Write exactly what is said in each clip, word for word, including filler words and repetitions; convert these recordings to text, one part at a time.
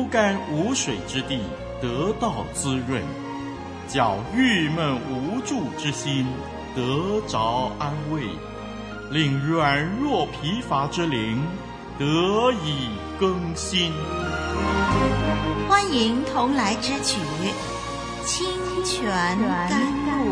干无水之地得到滋润，叫郁闷无助之心得着安慰，令软弱疲乏之灵得以更新。 欢迎同来之曲《清泉甘露》。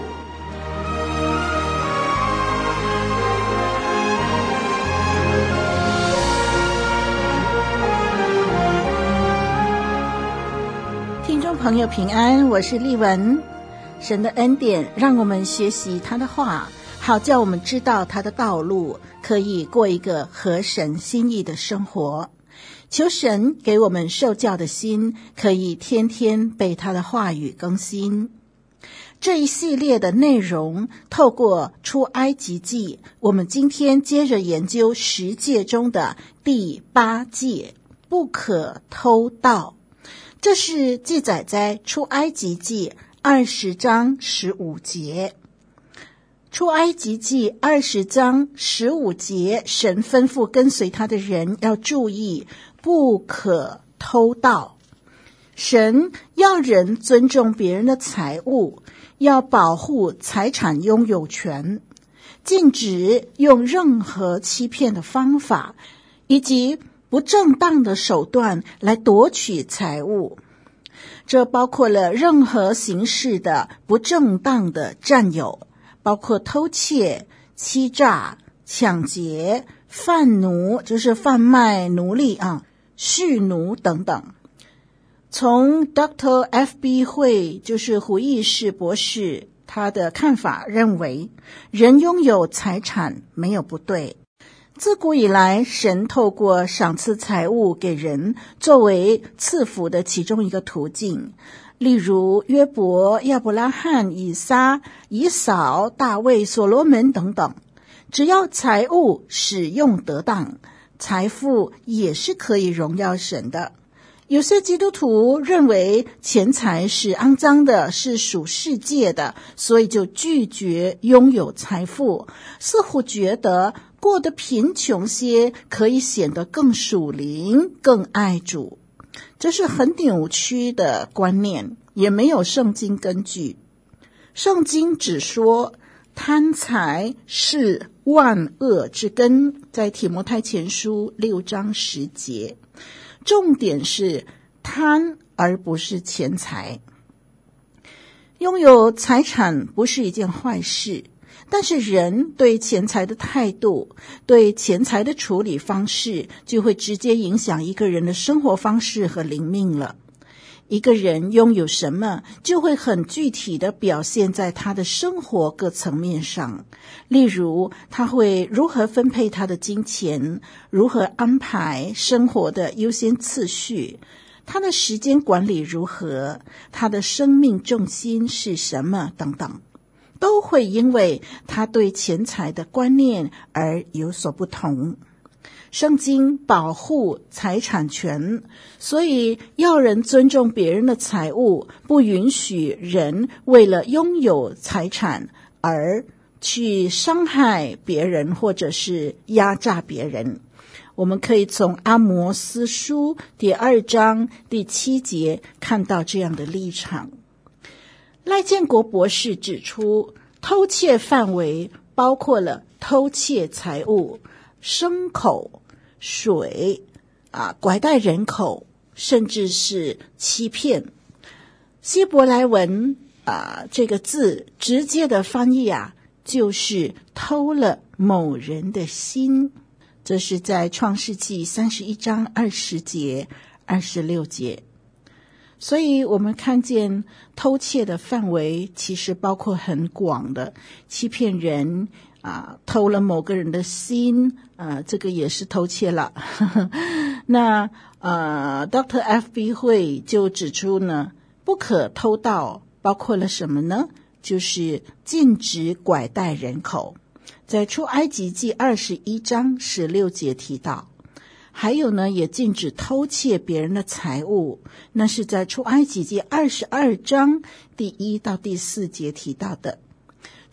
听众朋友平安，我是丽文。神的恩典让我们学习他的话，好叫我们知道他的道路，可以过一个合神心意的生活。求神给我们受教的心，可以天天被他的话语更新。这一系列的内容透过出埃及记，我们今天接着研究十诫中的第八诫，不可偷盗。这是记载在出埃及记二十章十五节。出埃及记二十章十五节，神吩咐跟随他的人要注意，不可偷盗。神要人尊重别人的财物，要保护财产拥有权，禁止用任何欺骗的方法以及不正当的手段来夺取财物。这包括了任何形式的不正当的占有，包括偷窃、欺诈、抢劫、贩奴，就是贩卖奴隶啊、蓄奴等等。从 Doctor F B 会，就是胡义士博士，他的看法认为，人拥有财产没有不对。自古以来，神透过赏赐财物给人，作为赐福的其中一个途径。例如约伯、亚伯拉罕、以撒、以扫、大卫、所罗门等等。只要财物使用得当，财富也是可以荣耀神的。有些基督徒认为钱财是肮脏的，是属世界的，所以就拒绝拥有财富，似乎觉得过得贫穷些可以显得更属灵、更爱主。这是很扭曲的观念，也没有圣经根据。圣经只说贪财是万恶之根，在提摩太前书六章十节。重点是贪，而不是钱财。拥有财产不是一件坏事，但是人对钱财的态度，对钱财的处理方式，就会直接影响一个人的生活方式和灵命了。一个人拥有什么，就会很具体地表现在他的生活各层面上。例如，他会如何分配他的金钱，如何安排生活的优先次序，他的时间管理如何，他的生命重心是什么等等，都会因为他对钱财的观念而有所不同。圣经保护财产权，所以要人尊重别人的财物，不允许人为了拥有财产而去伤害别人或者是压榨别人。我们可以从阿摩司书第二章第七节看到这样的立场。赖建国博士指出，偷窃范围包括了偷窃财物、牲口、水啊，拐带人口，甚至是欺骗。希伯来文啊，这个字直接的翻译啊，就是偷了某人的心。这是在创世纪三十一章二十节、二十六节。所以我们看见偷窃的范围其实包括很广的，欺骗人啊，偷了某个人的心，呃，这个也是偷窃了。那呃 ，Doctor F B 会就指出呢，不可偷盗包括了什么呢？就是禁止拐带人口，在出埃及记二十一章十六节提到。还有呢，也禁止偷窃别人的财物，那是在出埃及记二十二章第一到第四节提到的。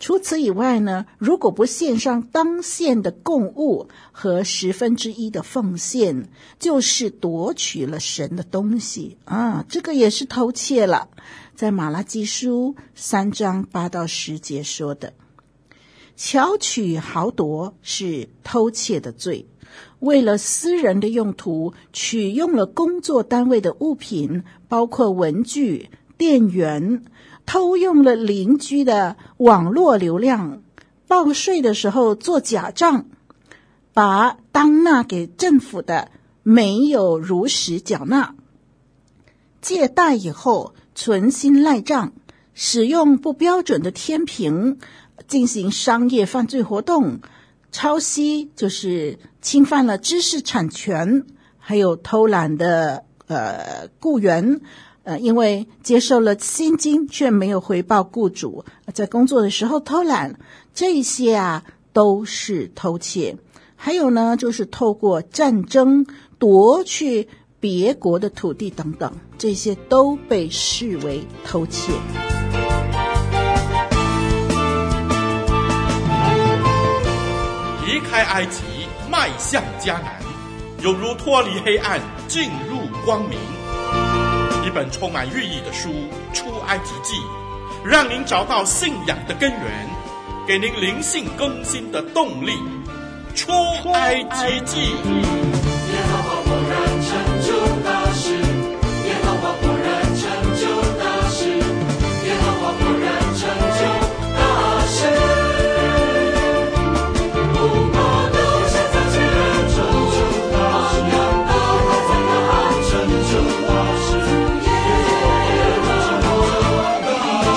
除此以外呢，如果不献上当献的供物和十分之一的奉献，就是夺取了神的东西啊，这个也是偷窃了。在马拉基书三章八到十节说的，巧取豪夺是偷窃的罪，为了私人的用途，取用了工作单位的物品，包括文具、电源，偷用了邻居的网络流量，报税的时候做假账，把当纳给政府的没有如实缴纳，借贷以后存心赖账，使用不标准的天平进行商业犯罪活动，抄袭就是侵犯了知识产权，还有偷懒的呃雇员，呃因为接受了薪金却没有回报雇主，在工作的时候偷懒，这些啊都是偷窃。还有呢，就是透过战争夺去别国的土地等等，这些都被视为偷窃。 离开埃及，迈向迦南，犹如脱离黑暗，进入光明。一本充满寓意的书《出埃及记》，让您找到信仰的根源，给您灵性更新的动力。出埃及记。 耶和华果然成就大事，耶和华果然成就大事，耶和华果然成就大事。不怕留下在前中，昂扬的海在那岸成就大事，耶和华大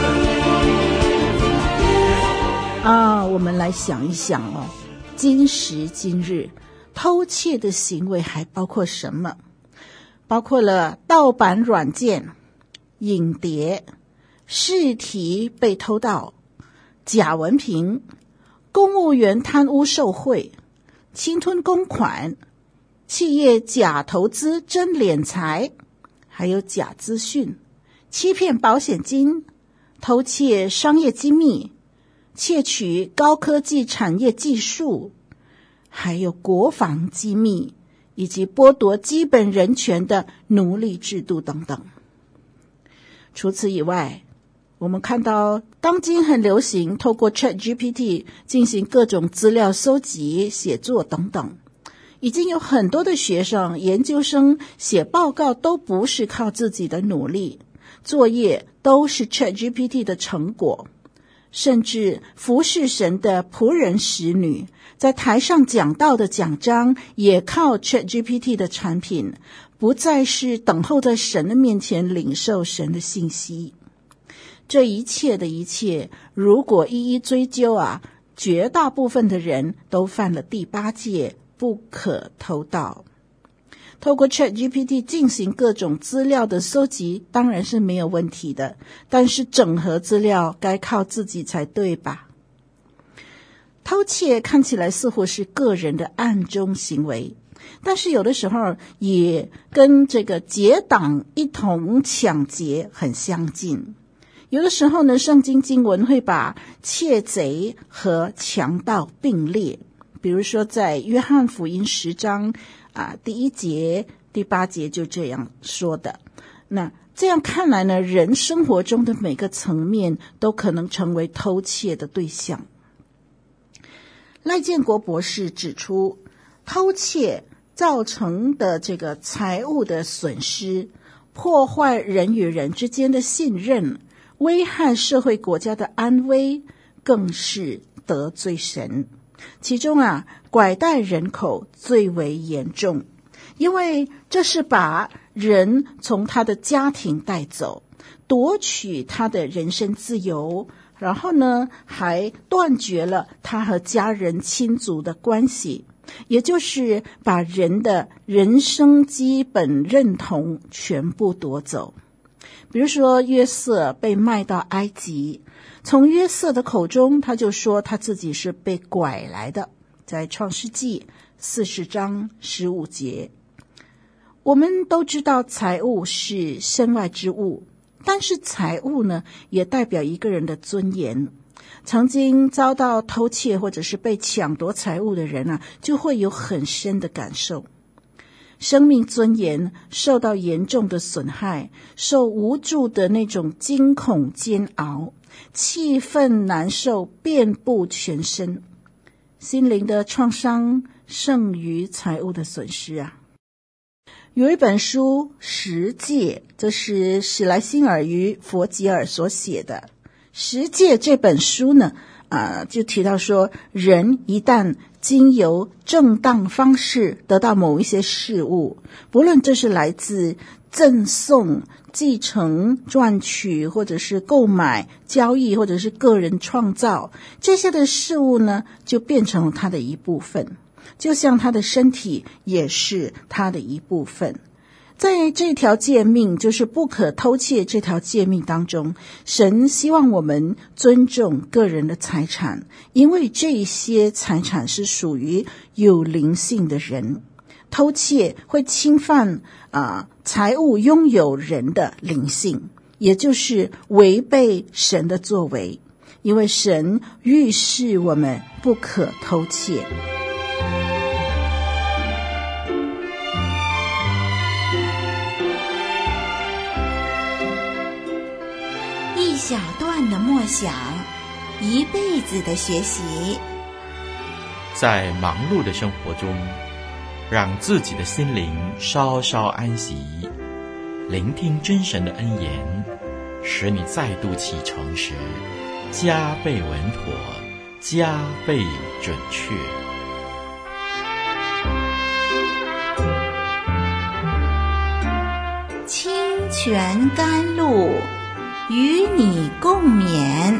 事。 啊，我们来想一想哦，今时今日偷窃的行为还包括什么？包括了盗版软件、影碟、试题被偷盗、假文凭、公务员贪污受贿、侵吞公款、企业假投资真敛财，还有假资讯、欺骗保险金、偷窃商业机密、窃取高科技产业技术，还有国防机密，以及剥夺基本人权的奴隶制度等等。除此以外，我们看到当今很流行透过 Chat G P T 进行各种资料搜集、写作等等，已经有很多的学生、研究生写报告都不是靠自己的努力，作业都是 Chat G P T 的成果。甚至服侍神的仆人使女，在台上讲道的讲章也靠 Chat G P T 的产品，不再是等候在神的面前领受神的信息。这一切的一切，如果一一追究啊，绝大部分的人都犯了第八戒，不可偷盗。透过 Chat G P T 进行各种资料的搜集当然是没有问题的，但是整合资料该靠自己才对吧？偷窃看起来似乎是个人的暗中行为，但是有的时候也跟这个结党一同抢劫很相近。有的时候呢，圣经经文会把窃贼和强盗并列，比如说在约翰福音十章啊，第一节、第八节就这样说的。那这样看来呢，人生活中的每个层面都可能成为偷窃的对象。赖建国博士指出，偷窃造成的这个财物的损失，破坏人与人之间的信任，危害社会国家的安危，更是得罪神。其中啊，拐带人口最为严重，因为这是把人从他的家庭带走，夺取他的人身自由，然后呢，还断绝了他和家人亲族的关系，也就是把人的人生基本认同全部夺走。比如说约瑟被卖到埃及，从约瑟的口中他就说他自己是被拐来的，在创世纪四十章十五节。我们都知道财物是身外之物，但是财物呢也代表一个人的尊严， 曾经遭到偷窃或者是被抢夺财物的人啊，就会有很深的感受。生命尊严受到严重的损害，受无助的那种惊恐煎熬，气愤难受遍布全身，心灵的创伤胜于财物的损失啊。有一本书《十戒》，这是史莱辛尔与佛吉尔所写的。十戒这本书呢，啊，就提到说，人一旦经由正当方式得到某一些事物，不论这是来自赠送、继承、赚取，或者是购买、交易，或者是个人创造，这些的事物呢，就变成了他的一部分，就像他的身体也是他的一部分。在这条诫命，就是不可偷窃这条诫命当中，神希望我们尊重个人的财产，因为这些财产是属于有灵性的人。偷窃会侵犯啊、呃、财物拥有人的灵性，也就是违背神的作为，因为神预示我们不可偷窃。 一小段的默想，一辈子的学习。 在忙碌的生活中，让自己的心灵稍稍安息，聆听真神的恩言，使你再度启程时加倍稳妥，加倍准确。 清泉甘露，与你共勉。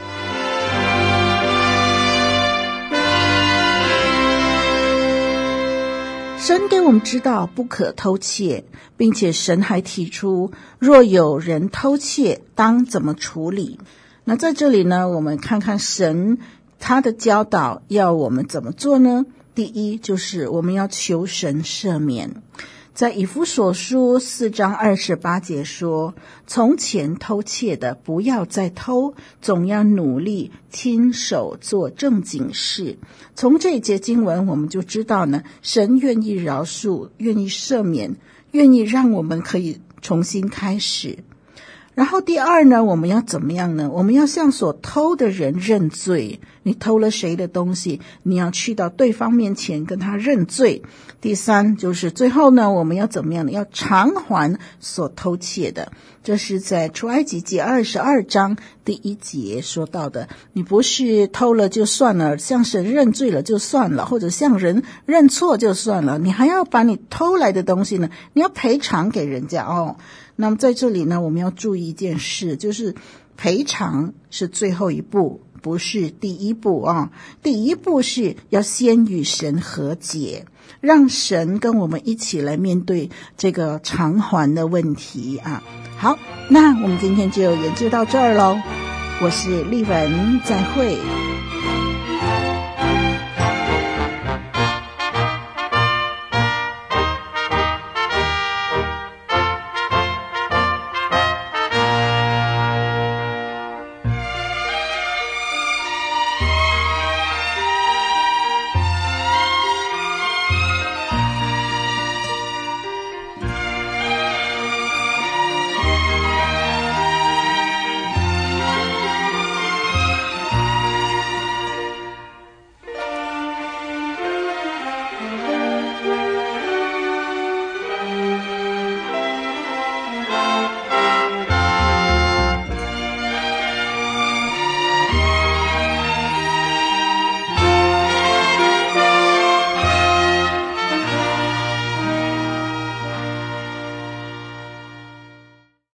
神给我们知道不可偷窃，并且神还提出若有人偷窃当怎么处理。那在这里呢，我们看看神他的教导要我们怎么做呢？第一，就是我们要求神赦免。在以弗所书四章二十八节说，从前偷窃的不要再偷，总要努力亲手做正经事。从这一节经文我们就知道呢，神愿意饶恕，愿意赦免，愿意让我们可以重新开始。然后第二呢，我们要怎么样呢？我们要向所偷的人认罪。你偷了谁的东西，你要去到对方面前跟他认罪。第三，就是最后呢，我们要怎么样呢？要偿还所偷窃的。这是在出埃及记二十二章第一节说到的。你不是偷了就算了，向神认罪了就算了，或者向人认错就算了，你还要把你偷来的东西呢，你要赔偿给人家哦。那么在这里呢，我们要注意一件事，就是赔偿是最后一步，不是第一步啊。第一步是要先与神和解，让神跟我们一起来面对这个偿还的问题啊。好，那我们今天就研究到这儿咯。我是丽文，再会。